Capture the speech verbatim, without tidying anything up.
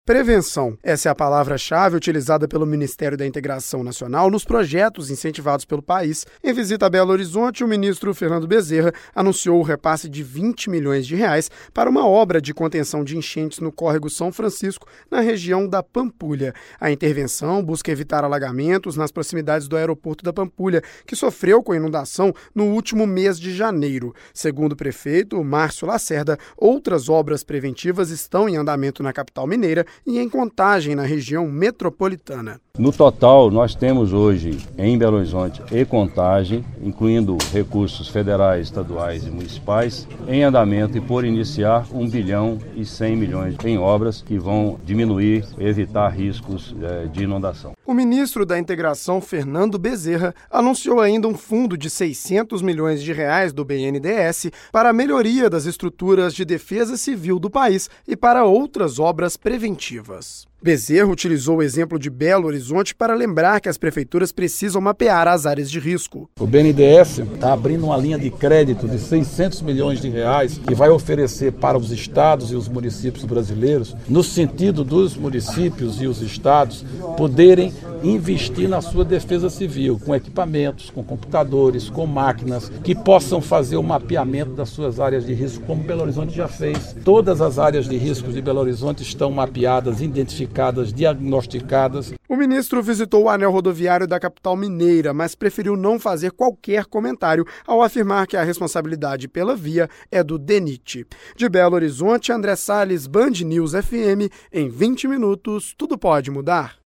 Prevenção. Essa é a palavra-chave utilizada pelo Ministério da Integração Nacional nos projetos incentivados pelo país. Em visita a Belo Horizonte, o ministro Fernando Bezerra anunciou o repasse de vinte milhões de reais para uma obra de contenção de enchentes no córrego São Francisco, na região da Pampulha. A intervenção busca evitar alagamentos nas proximidades do aeroporto da Pampulha, que sofreu com inundação no último mês de janeiro. Segundo o prefeito Márcio Lacerda, outras obras preventivas estão em andamento na capital mineira e em Contagem, na região metropolitana. No total, nós temos hoje em Belo Horizonte e Contagem, incluindo recursos federais, estaduais e municipais, em andamento e por iniciar um bilhão e cem milhões em obras que vão diminuir e evitar riscos eh, de inundação. O ministro da Integração, Fernando Bezerra, anunciou ainda um fundo de seiscentos milhões de reais do B N D E S para a melhoria das estruturas de defesa civil do país e para outras obras preventivas. Bezerra utilizou o exemplo de Belo Horizonte para lembrar que as prefeituras precisam mapear as áreas de risco. O B N D E S está abrindo uma linha de crédito de seiscentos milhões de reais que vai oferecer para os estados e os municípios brasileiros, no sentido dos municípios e os estados poderem investir na sua defesa civil, com equipamentos, com computadores, com máquinas, que possam fazer o mapeamento das suas áreas de risco, como Belo Horizonte já fez. Todas as áreas de risco de Belo Horizonte estão mapeadas, identificadas, diagnosticadas. O ministro visitou o anel rodoviário da capital mineira, mas preferiu não fazer qualquer comentário ao afirmar que a responsabilidade pela via é do DENIT. De Belo Horizonte, André Salles, Band News F M, em vinte minutos, tudo pode mudar.